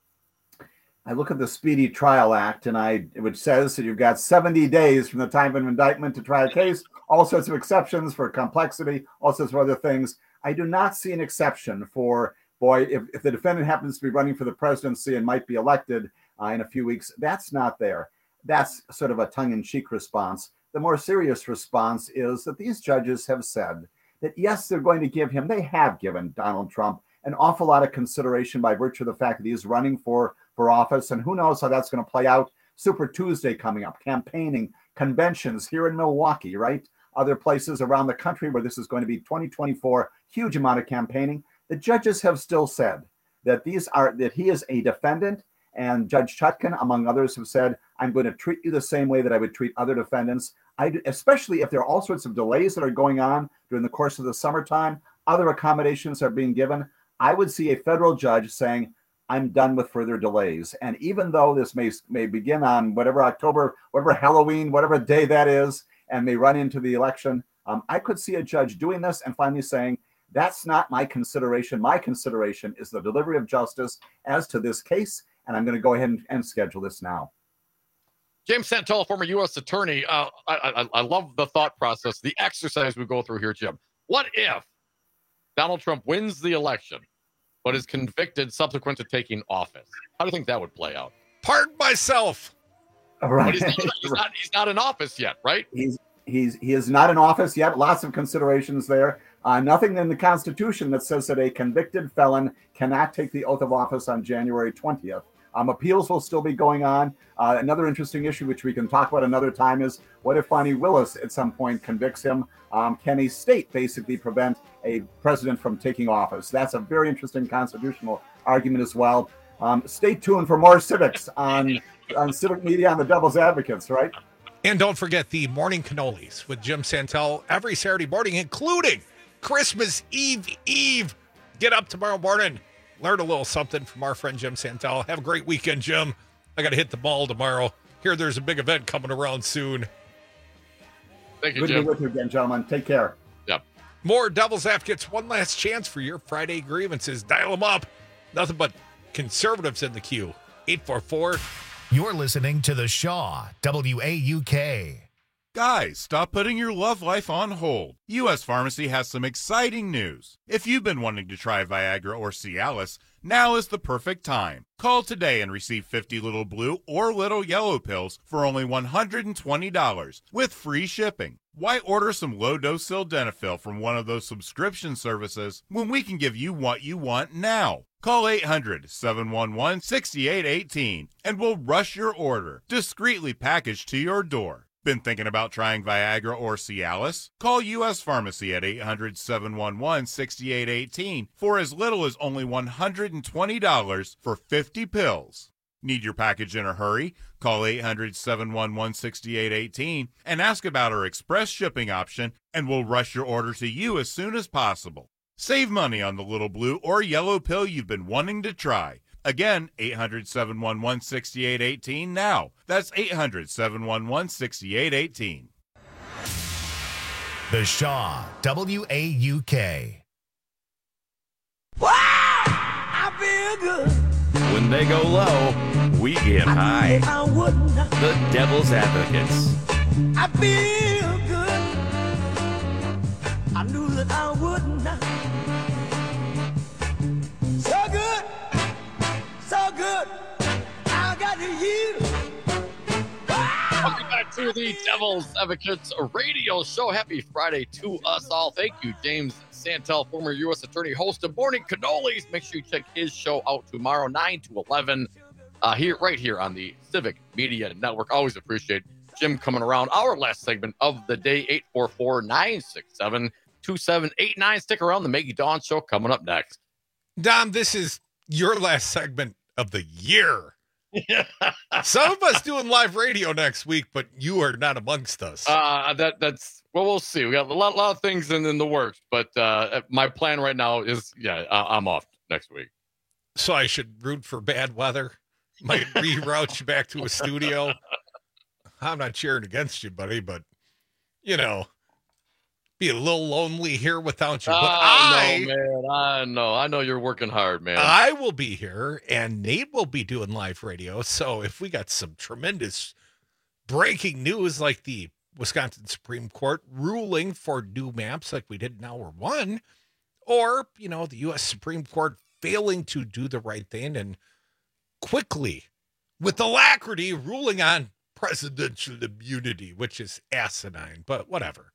I look at the Speedy Trial Act, which says that you've got 70 days from the time of indictment to try a case, all sorts of exceptions for complexity, all sorts of other things. I do not see an exception for, if the defendant happens to be running for the presidency and might be elected in a few weeks, that's not there. That's sort of a tongue-in-cheek response. The more serious response is that these judges have said that, yes, they're going to give him, they have given Donald Trump an awful lot of consideration by virtue of the fact that he is running for office. And who knows how that's going to play out. Super Tuesday coming up, campaigning, conventions here in Milwaukee, right? Other places around the country where this is going to be 2024, huge amount of campaigning. The judges have still said that he is a defendant, and Judge Chutkan, among others, have said, I'm going to treat you the same way that I would treat other defendants, especially if there are all sorts of delays that are going on during the course of the summertime, other accommodations are being given. I would see a federal judge saying, I'm done with further delays. And even though this may begin on whatever October, whatever Halloween, whatever day that is, and may run into the election, I could see a judge doing this and finally saying, that's not my consideration. My consideration is the delivery of justice as to this case, and I'm going to go ahead and schedule this now. James Santel, former U.S. attorney. I love the thought process, the exercise we go through here, Jim. What if Donald Trump wins the election, but is convicted subsequent to taking office? How do you think that would play out? Pardon myself. Right. But he's not in office yet, right? He is not in office yet. Lots of considerations there. Nothing in the Constitution that says that a convicted felon cannot take the oath of office on January 20th. Appeals will still be going on. Another interesting issue, which we can talk about another time, is what if Fani Willis at some point convicts him? Can a state basically prevent a president from taking office? That's a very interesting constitutional argument as well. Stay tuned for more civics on Civic Media on the Devil's Advocates, right? And don't forget the morning cannolis with Jim Santel every Saturday morning, including Christmas Eve. Get up tomorrow morning. Learn a little something from our friend Jim Santel. Have a great weekend, Jim. I got to hit the mall tomorrow. Hear there's a big event coming around soon. Thank you, Good Jim. to be with you again, gentlemen. Take care. Yep. More Devil's Advocates, one last chance for your Friday grievances. Dial them up. Nothing but conservatives in the queue. 844. You're listening to The Shaw, WAUK. Guys, stop putting your love life on hold. U.S. Pharmacy has some exciting news. If you've been wanting to try Viagra or Cialis, now is the perfect time. Call today and receive 50 little blue or little yellow pills for only $120 with free shipping. Why order some low-dose sildenafil from one of those subscription services when we can give you what you want now? Call 800-711-6818 and we'll rush your order, discreetly packaged to your door. Been thinking about trying Viagra or Cialis? Call U.S. Pharmacy at 800-711-6818 for as little as only $120 for 50 pills. Need your package in a hurry? Call 800-711-6818 and ask about our express shipping option, and we'll rush your order to you as soon as possible. Save money on the little blue or yellow pill you've been wanting to try. Again, 800-711-6818 now. That's 800-711-6818. The Shaw, WAUK. Wow! I feel good. When they go low, we get high. The Devil's Advocates. I feel good. I knew that I would not. So good. So good. I got you. Welcome back to the Devil's Advocates radio show. Happy Friday to us all. Thank you, James Santel, former U.S. Attorney, host of Morning Cannolis. Make sure you check his show out tomorrow, 9 to 11, right here on the Civic Media Network. Always appreciate Jim coming around. Our last segment of the day, 844-967-2789. Stick around. The Maggie Dawn Show coming up next. Dom, this is your last segment of the year. Some of us doing live radio next week, but you are not amongst us. That's well, we'll see. We got a lot of things in the works, but my plan right now is I'm off next week. So I should root for bad weather. Might reroute you back to a studio. I'm not cheering against you, buddy, but be a little lonely here without you. But I know you're working hard, man. I will be here, and Nate will be doing live radio. So if we got some tremendous breaking news, like the Wisconsin Supreme Court ruling for new maps, like we did in hour one, or the U.S. Supreme Court failing to do the right thing and quickly, with alacrity, ruling on presidential immunity, which is asinine, but whatever.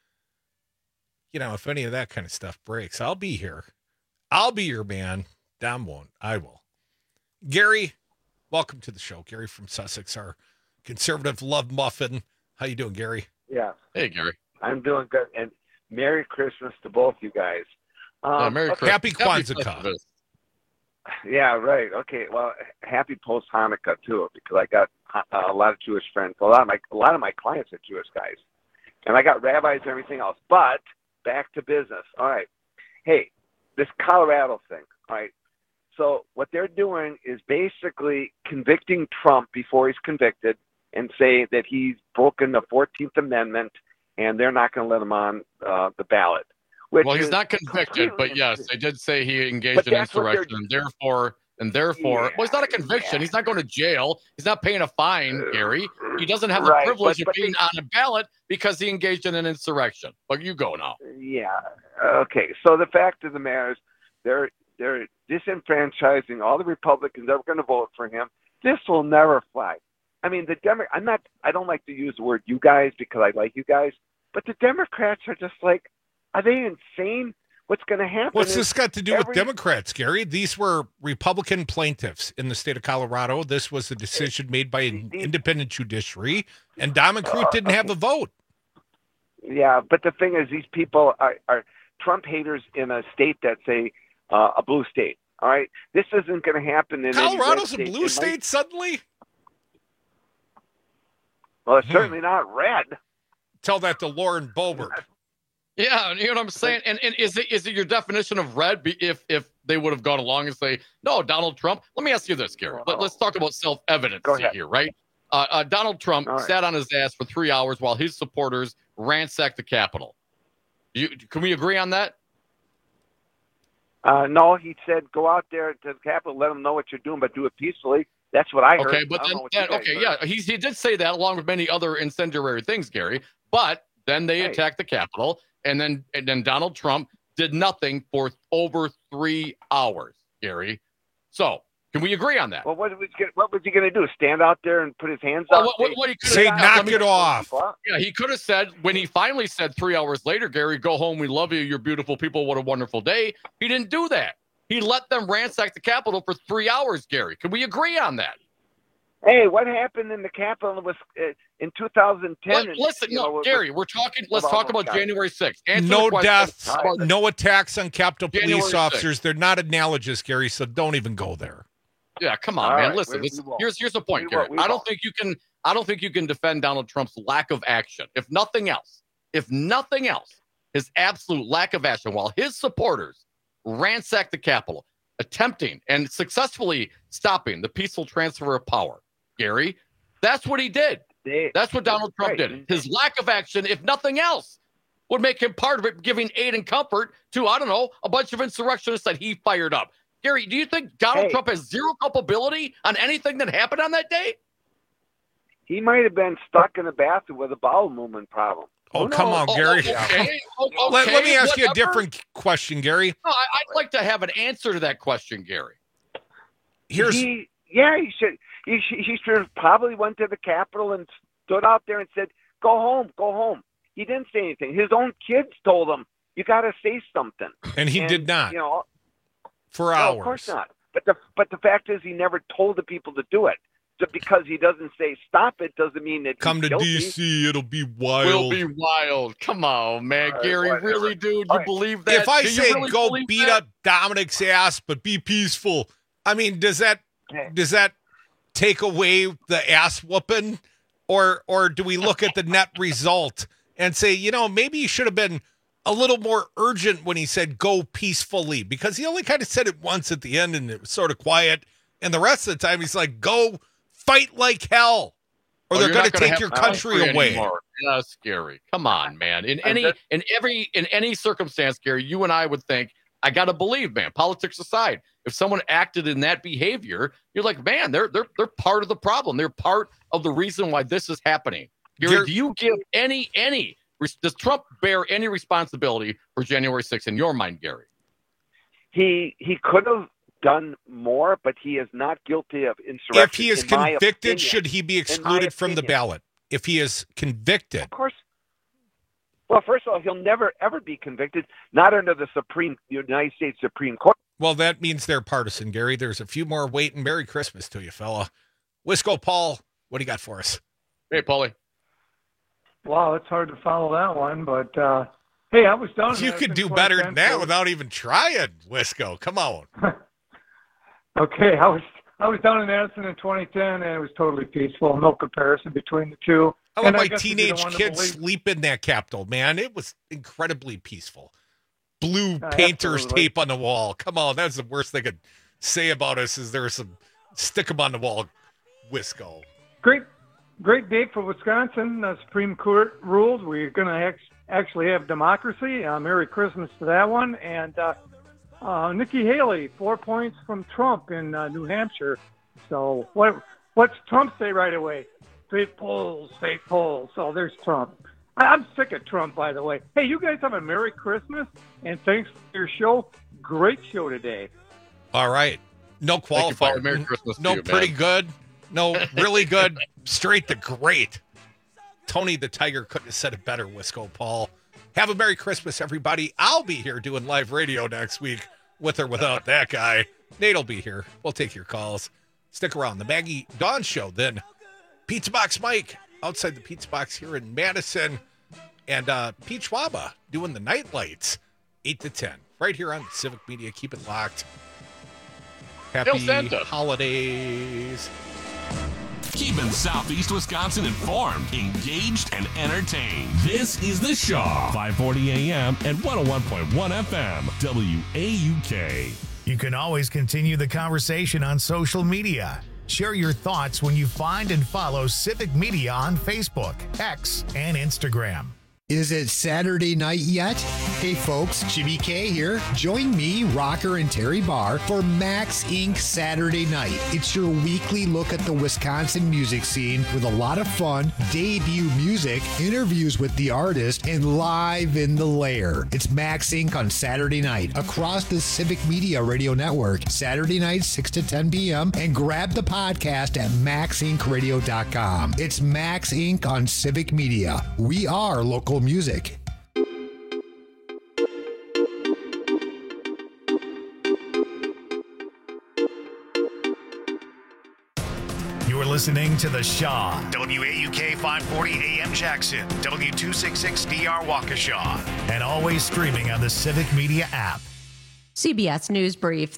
If any of that kind of stuff breaks, I'll be here. I'll be your man. Dom won't. I will. Gary, welcome to the show. Gary from Sussex, our conservative love muffin. How you doing, Gary? Yeah. Hey, Gary. I'm doing good. And Merry Christmas to both you guys. Merry Christmas. Happy Kwanzaa. Yeah, right. Okay. Well, happy post Hanukkah too, because I got a lot of Jewish friends. A lot of my clients are Jewish guys, and I got rabbis and everything else. But back to business. All right. Hey, this Colorado thing. All right. So what they're doing is basically convicting Trump before he's convicted and say that he's broken the 14th Amendment and they're not going to let him on the ballot. Well, he's not convicted, but yes, they did say he engaged in insurrection, and therefore, well, it's not a conviction. He's not going to jail. He's not paying a fine, Gary. He doesn't have the privilege of being on a ballot because he engaged in an insurrection. But you go now. Yeah. Okay. So the fact of the matter is they're disenfranchising all the Republicans that were going to vote for him. This will never fly. I mean, I don't like to use the word you guys because I like you guys, but the Democrats are just like, are they insane? What's going to happen? What's this got to do with Democrats, Gary? These were Republican plaintiffs in the state of Colorado. This was a decision made by an independent judiciary, and Dom and Crute didn't have a vote. Yeah, but the thing is, these people are Trump haters in a state that's a blue state. All right, this isn't going to happen in Colorado's a blue state suddenly. Well, it's certainly not red. Tell that to Lauren Boebert. Yeah, you know what I'm saying? And is it your definition of red if they would have gone along and say, no, Donald Trump? Let me ask you this, Gary. Let's talk about self-evidency here, right? Donald Trump sat on his ass for 3 hours while his supporters ransacked the Capitol. Can we agree on that? No, he said go out there to the Capitol, let them know what you're doing, but do it peacefully. That's what I heard. Okay, but he did say that along with many other incendiary things, Gary. But then they attacked the Capitol, and then Donald Trump did nothing for over 3 hours, Gary. So can we agree on that? Well, what was he going to do? Stand out there and put his hands up? What he could say, knock it off. Yeah, he could have said, when he finally said 3 hours later, Gary, go home. We love you. You're beautiful people. What a wonderful day. He didn't do that. He let them ransack the Capitol for 3 hours, Gary. Can we agree on that? Hey, what happened in the Capitol was in 2010? Listen, Gary, let's talk about January 6th. No deaths, no attacks on Capitol Police officers. They're not analogous, Gary, so don't even go there. Yeah, come on, man. Listen, here's the point, Gary. I don't think you can defend Donald Trump's lack of action. If nothing else, his absolute lack of action while his supporters ransacked the Capitol, attempting and successfully stopping the peaceful transfer of power. Gary, that's what he did. That's what Donald Trump did. His lack of action, if nothing else, would make him part of it, giving aid and comfort to, I don't know, a bunch of insurrectionists that he fired up. Gary, do you think Donald Trump has zero culpability on anything that happened on that day? He might have been stuck in the bathroom with a bowel movement problem. Oh, come on, Gary. Okay, let me ask you a different question, Gary. No, I'd like to have an answer to that question, Gary. He should. He should have probably went to the Capitol and stood out there and said, "Go home, go home." He didn't say anything. His own kids told him, "You got to say something," and he did not. For no, hours. Of course not. But the fact is, he never told the people to do it. So because he doesn't say stop it doesn't mean that come to guilty. DC. It'll be wild. Will be wild. Come on, man, Gary. Whatever. Really, dude? You believe that? If I say really go beat up Dominic's ass, but be peaceful, I mean, does that take away the ass whooping, or do we look at the net result and say, maybe you should have been a little more urgent when he said go peacefully, because he only kind of said it once at the end and it was sort of quiet, and the rest of the time he's like, go fight like hell, or they're going to take your country away. Anymore. Yes, Gary. Come on, man. In any circumstance, Gary, you and I would think, I got to believe, man, politics aside, if someone acted in that behavior, you're like, man, they're part of the problem. They're part of the reason why this is happening. Gary, do you give does Trump bear any responsibility for January 6th in your mind, Gary? He could have done more, but he is not guilty of insurrection. If he is convicted, should he be excluded from the ballot? If he is convicted. Of course. Well, first of all, he'll never, ever be convicted, not under the United States Supreme Court. Well, that means they're partisan, Gary. There's a few more waiting. Merry Christmas to you, fella. Wisco Paul, what do you got for us? Hey, Paulie. Wow, it's hard to follow that one, but hey, I was down. You could do better than that without even trying, Wisco. Come on. Okay, I was down in Addison in 2010, and it was totally peaceful. No comparison between the two. I let my teenage kids sleep in that Capitol, man. It was incredibly peaceful. Blue painter's tape on the wall. Come on, that's the worst they could say about us is there's some stick 'em on the wall, Wisco. Great day for Wisconsin. The Supreme Court ruled we're going to actually have democracy. Merry Christmas to that one. And Nikki Haley, 4 points from Trump in New Hampshire. So what's Trump say right away? Fake polls. So there's Trump. I'm sick of Trump, by the way. Hey, you guys have a Merry Christmas, and thanks for your show. Great show today. All right. No qualifier. Merry Christmas no to you, pretty man. Good. No really good. Straight to great. Tony the Tiger couldn't have said it better, Wisco Paul. Have a Merry Christmas, everybody. I'll be here doing live radio next week with or without that guy. Nate'll be here. We'll take your calls. Stick around. The Maggie Dawn Show, then Pizza Box Mike outside the Pizza Box here in Madison, and Pete Schwaba doing the night lights 8 to 10 right here on Civic Media. Keep it locked. Happy holidays. Keeping Southeast Wisconsin informed, engaged, and entertained. This is The Shaw, 540 AM and 101.1 FM, WAUK. You can always continue the conversation on social media. Share your thoughts when you find and follow Civic Media on Facebook, X, and Instagram. Is it Saturday night yet? Hey folks, Jimmy K here. Join me, Rocker, and Terry Barr for Max Inc. Saturday Night. It's your weekly look at the Wisconsin music scene with a lot of fun, debut music, interviews with the artist, and live in the lair. It's Max Inc. on Saturday night across the Civic Media Radio Network, Saturday night 6 to 10 p.m. and grab the podcast at maxincradio.com. It's Max Inc. on Civic Media. We are local music. You're listening to The Shaw, WAUK 540 AM Jackson, W266DR Waukesha, and always streaming on the Civic Media app. CBS News Brief.